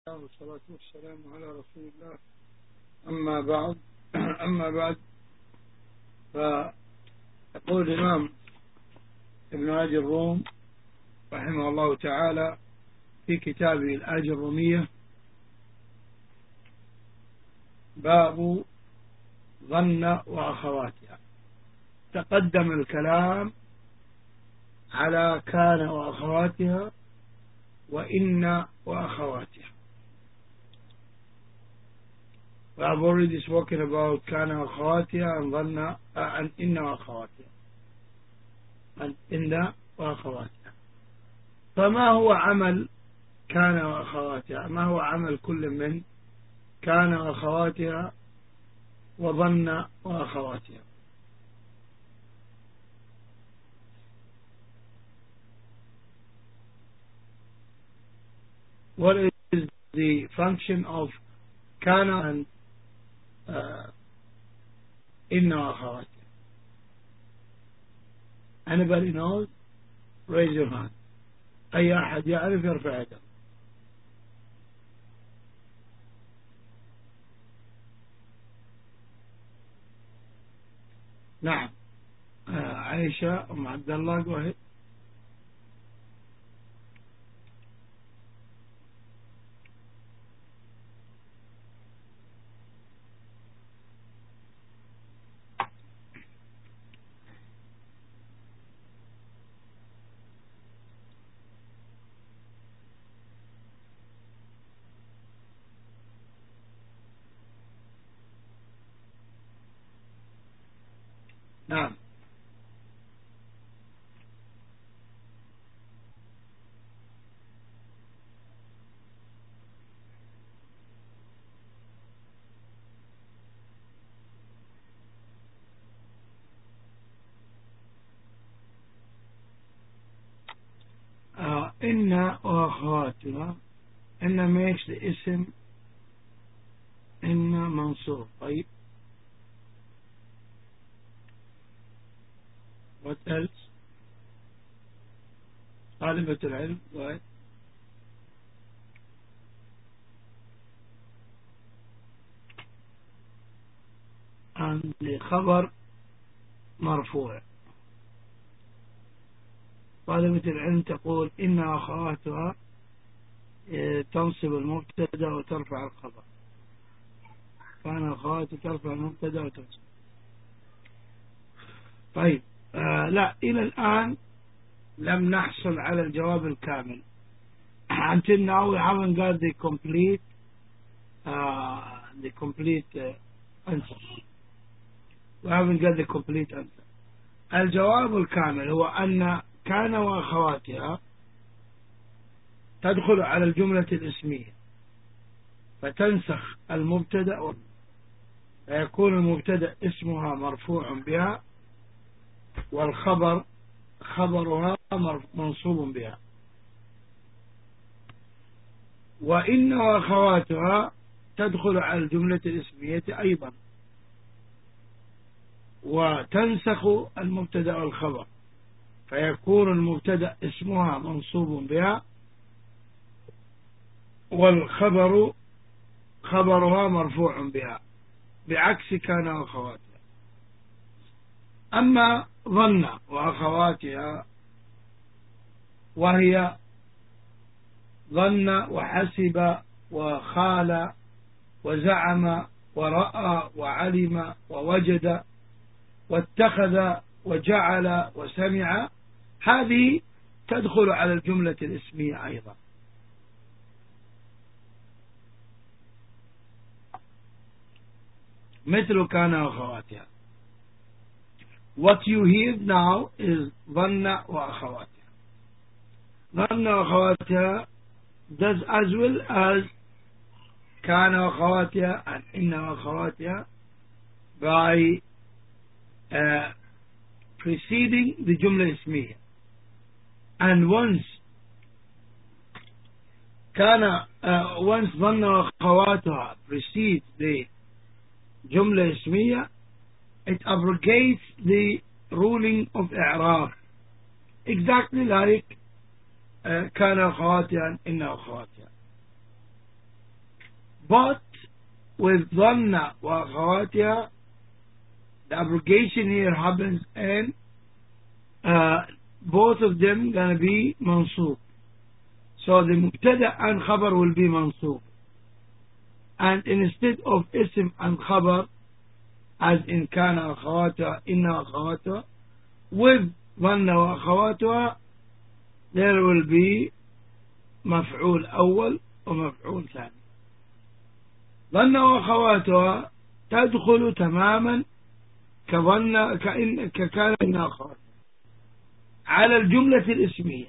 والصلاة والسلام على رسول الله. أما بعد فيقول الإمام ابن آج الروم رحمه الله تعالى في كتابه الآج الرومية: باب ظن وأخواتها. تقدم الكلام على كان وأخواتها وإن وأخواتها. We have already spoken about كان وأخواتها and ظن and إن وأخواتها and إن وأخواتها. فما هو عمل كان وأخواتها؟ ما هو عمل كل من كان وأخواتها وظن وأخواتها؟ What is the function of كان and إن وأخواتها? Anybody knows? Raise your hand. أي أحد يعرف يرفع يده. نعم. عائشة أم عبد الله go ahead. نعم. إن وأخواتها. إن makes the اسم إن منصوب. طيب. What else? طالبة العلم go ahead. and the خبر مرفوع. طالبة العلم تقول إن أخواتها تنصب المبتدا وترفع الخبر. كان أخواتها ترفع المبتدا وتنصب. طيب. لا، إلى الآن لم نحصل على الجواب الكامل. Until now we haven't got the complete answer. We haven't got the complete answer. الجواب الكامل هو أن كان وأخواتها تدخل على الجملة الاسمية فتنسخ المبتدأ، فيكون المبتدأ اسمها مرفوع بها والخبر خبرها منصوب بها. وإن وأخواتها تدخل على الجملة الاسمية أيضا وتنسخ المبتدأ والخبر، فيكون المبتدأ اسمها منصوب بها والخبر خبرها مرفوع بها، بعكس كان وأخواتها. أما ظن وأخواتها وهي ظن وحسب وخال وزعم ورأى وعلم ووجد واتخذ وجعل وسمع، هذه تدخل على الجملة الاسمية أيضا. مثل كان وأخواتها. What you hear now is ظن وأخواتها. ظن وأخواتها does as well as كان وأخواتها and إن وأخواتها by preceding the جملة اسمية. And once ظن وأخواتها precedes the جملة اسمية, it abrogates the ruling of إعراب, exactly like كان أخواتها إن أخواتها. but with ظن وأخواتها, the abrogation here happens and both of them gonna be mansub. So the mubtada and khabar will be mansub, and instead of ism and khabar as in kana akhawatuha, inna akhawatuha, with ظن وأخواتها there will be مفعول أول ومفعول ثاني. ظن وأخواتها تدخل تماما كظن ككان إن أخواتها على الجملة الاسمية،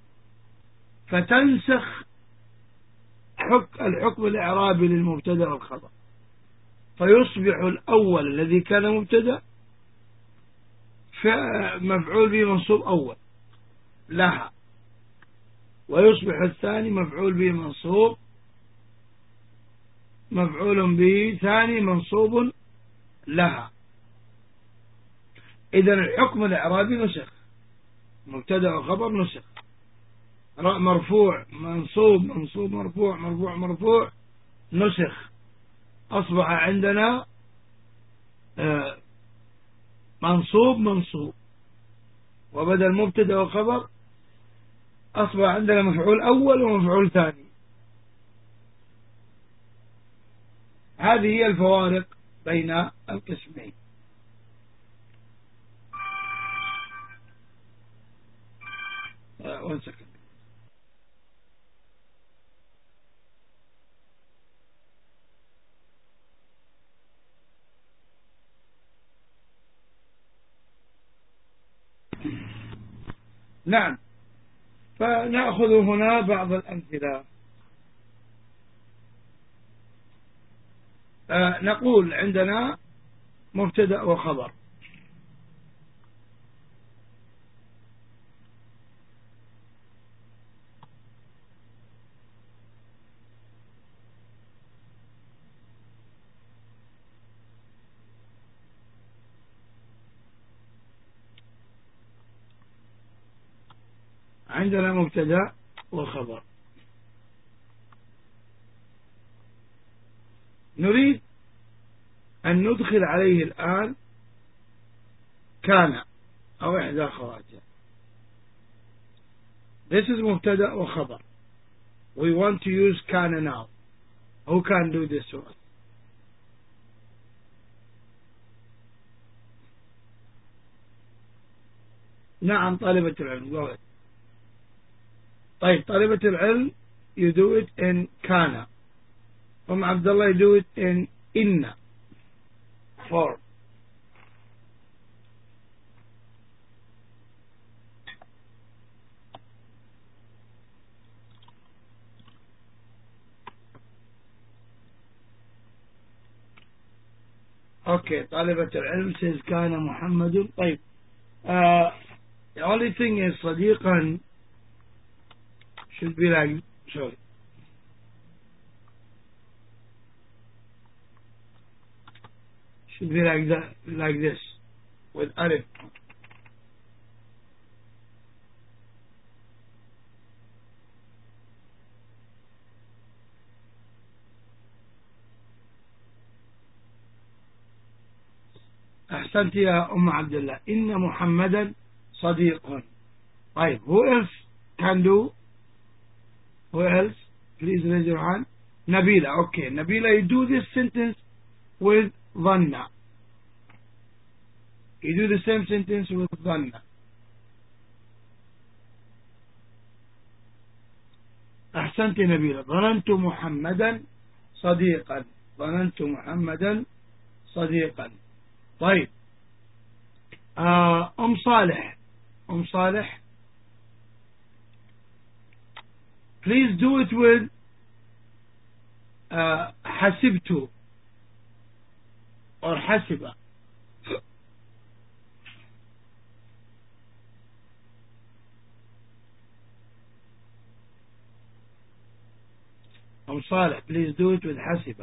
فتنسخ الحكم الإعرابي للمبتدا والخبر، فيصبح الأول الذي كان مبتدا مفعول به منصوب أول لها، ويصبح الثاني مفعول به منصوب مفعول به ثاني منصوب لها. إذن الحكم الإعرابي نسخ، مبتدا وخبر نسخ، مرفوع منصوب منصوب مرفوع مرفوع مرفوع نسخ، أصبح عندنا منصوب منصوب، وبدل مبتدا وخبر أصبح عندنا مفعول أول ومفعول ثاني. هذه هي الفوارق بين القسمين. one second. نعم، فنأخذ هنا بعض الأمثلة. نقول عندنا مبتدأ وخبر، عندنا مبتدأ وخبر، نريد أن ندخل عليه الآن كان أو إحدى أخواتها. This is مبتدأ وخبر. We want to use كان now. Who can do this one? نعم طالبة العلم. Go ahead. طيب طالبة العلم you do it in كان. عبد الله you do it in إن form. Okay, طالبة العلم says كان محمد. طيب the only thing is صديقا should be like, sorry, should be like that, like this with alif. أحسنت يا أم عبد الله. إن محمدا صديق. طيب who else can do? Who else? Please raise your hand. Nabila. Okay, Nabila, you do this sentence with ظن. You do the same sentence with ظن. أحسنت نبيلة. ظننت محمدا صديقا. ظننت محمدا صديقا. طيب أم صالح. أم صالح, please do it with حسبت or حسب. أم صالح, please do it with حسب.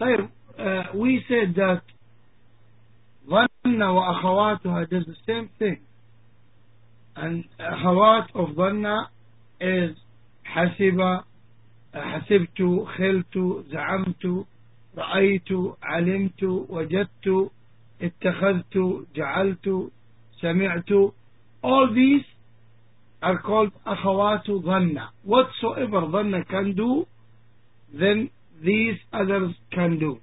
طيب we said that ظن وأخواتها does the same thing, and أخوات of ظن is حسب, حسبت, خلت, زعمت, رأيت, علمت, وجدت, اتخذت, جعلت, سمعت. All these are called أخوات ظن. Whatsoever ظن can do, then these others can do.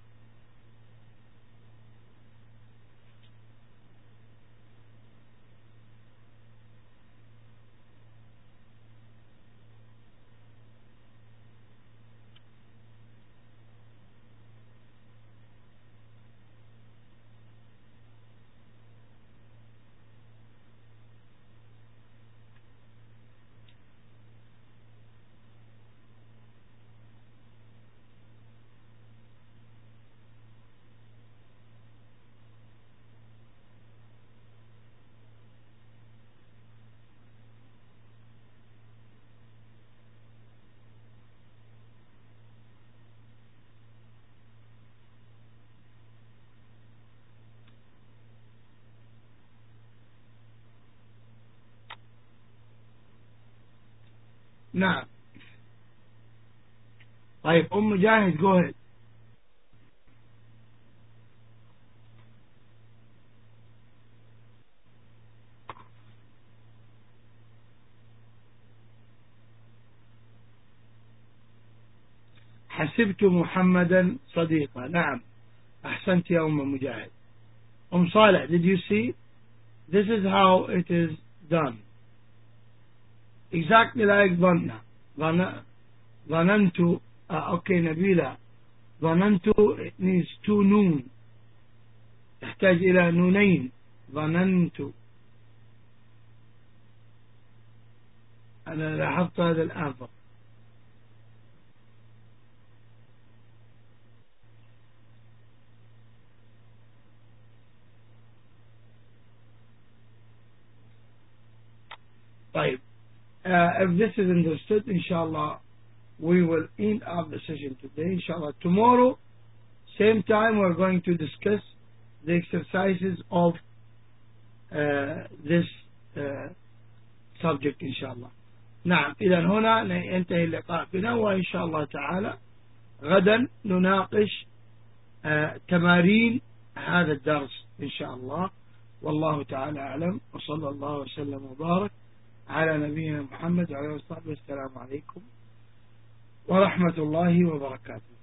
نعم. طيب مجاهد go ahead. حسبت محمدا صديقا. نعم أحسنت يا مجاهد. صالح, did you see? This is how it is done. Exactly like ظن. ظننت. Okay نبيلة. ظننت it needs two نون, تحتاج إلى نونين. ظننت. أنا لاحظت هذا الآن فقط. طيب if this is understood, inshallah we will end up the session today. Inshallah tomorrow same time we're going to discuss the exercises of this subject inshallah. نعم إذا هنا ينتهي اللقاء بنا، وإن شاء الله تعالى غدا نناقش تمارين هذا الدرس إن شاء الله. والله تعالى أعلم، وصلى الله وسلم وبارك على نبينا محمد وعلى آله وصحبه. السلام عليكم ورحمة الله وبركاته.